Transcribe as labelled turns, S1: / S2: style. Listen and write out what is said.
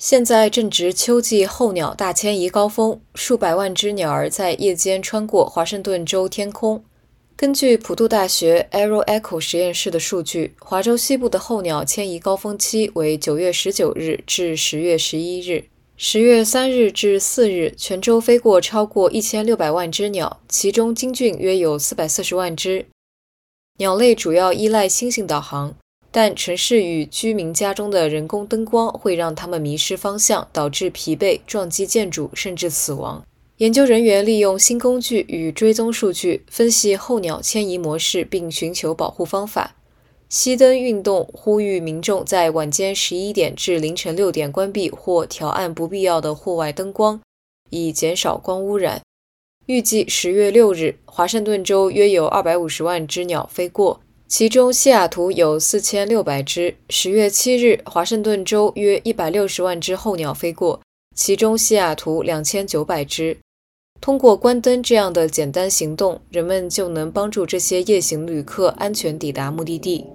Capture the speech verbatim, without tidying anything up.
S1: 现在正值秋季候鸟大迁移高峰，数百万只鸟儿在夜间穿过华盛顿州天空。根据普渡大学 Aero Echo 实验室的数据，华州西部的候鸟迁移高峰期为九月十九日至十月十一日。十月三日至四日，全州飞过超过一千六百万只鸟，其中精俊约有四百四十万只。鸟类主要依赖星星导航，但城市与居民家中的人工灯光会让它们迷失方向，导致疲惫、撞击建筑，甚至死亡。研究人员利用新工具与追踪数据，分析候鸟迁移模式并寻求保护方法。熄灯运动呼吁民众在晚间十一点至凌晨六点关闭或调暗不必要的户外灯光，以减少光污染。预计十月六日，华盛顿州约有二百五十万只鸟飞过，其中西雅图有四千六百只。十月七日，华盛顿州约一百六十万只候鸟飞过，其中西雅图两千九百只。通过关灯这样的简单行动，人们就能帮助这些夜行旅客安全抵达目的地。